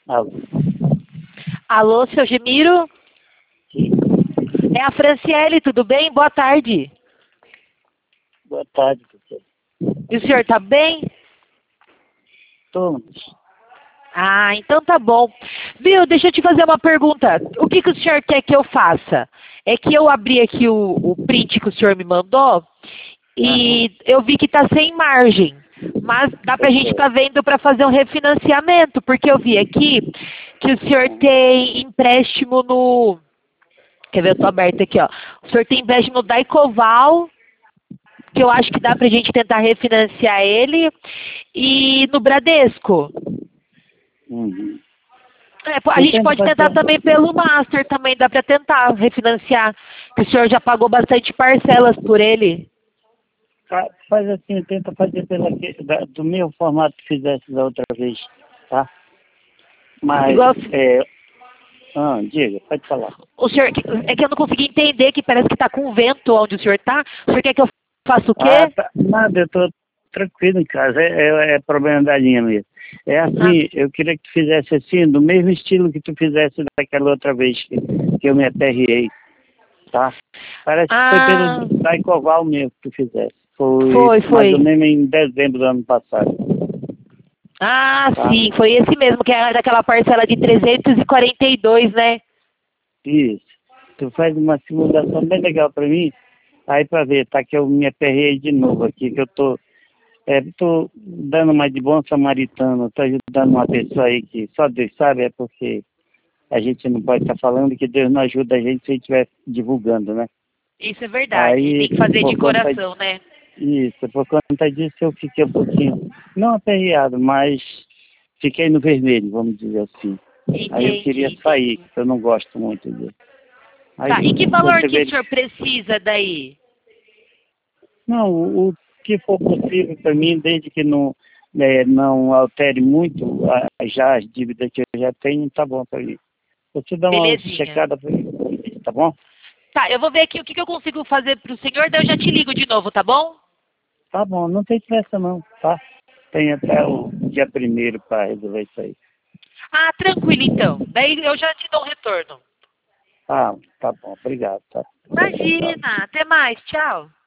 Alô? Alô, seu Gemiro? Sim. É a Franciele, tudo bem? Boa tarde. Boa tarde, doutor. E o senhor tá bem? Todos. Ah, então tá bom. Viu, deixa eu te fazer uma pergunta. O que o senhor quer que eu faça? É que eu abri aqui o print que o senhor me mandou e eu vi que tá sem margem. Mas dá pra gente estar vendo para fazer um refinanciamento, porque eu vi aqui que o senhor tem empréstimo no... Quer ver, eu tô aberto aqui, ó. O senhor tem empréstimo no Daicoval, que eu acho que dá pra gente tentar refinanciar ele, e no Bradesco. Uhum. A gente pode tentar também pelo Master, também dá pra tentar refinanciar, que o senhor já pagou bastante parcelas por ele. Faz assim, tenta fazer do meu formato que fizesse da outra vez, tá? Mas, Igual, diga, pode falar. o senhor, é que eu não consegui entender, que parece que tá com vento onde o senhor tá. O senhor quer que eu faça o quê? Tá. Nada, eu tô tranquilo em casa, é problema da linha mesmo. É assim, eu queria que tu fizesse assim, do mesmo estilo que tu fizesse daquela outra vez que eu me aperreei, tá? Parece que foi pelo Daicoval mesmo que tu fizesse. Foi mais ou menos em dezembro do ano passado. Ah, tá? sim, foi esse mesmo, que era daquela parcela de 342, né? Isso. Tu faz uma simulação bem legal pra mim, aí pra ver, tá? Que eu me aperrei de novo aqui, que eu tô dando uma de bom samaritano, tô ajudando uma pessoa aí que só Deus sabe, é porque a gente não pode estar falando que Deus não ajuda a gente se a gente estiver divulgando, né? Isso é verdade, Aí, tem que fazer de por conta coração, né? Isso, por conta disso eu fiquei um pouquinho, não aperreado, mas fiquei no vermelho, vamos dizer assim. Aí eu queria sair, porque eu não gosto muito disso. Aí Tá, e que valor você que o vê, senhor precisa daí? não, o que for possível para mim, desde que não altere muito já as dívidas que eu já tenho, tá bom para mim. Você dá uma Belezinha. checada para mim, tá bom? Tá, eu vou ver aqui o que eu consigo fazer pro senhor, daí eu já te ligo de novo, tá bom? Tá bom, não tem pressa não, tá? Tem até o dia 1º para resolver isso aí. Ah, tranquilo então. Daí eu já te dou um retorno. Ah, tá bom, obrigado, tá? Tchau. Imagina, até mais, tchau.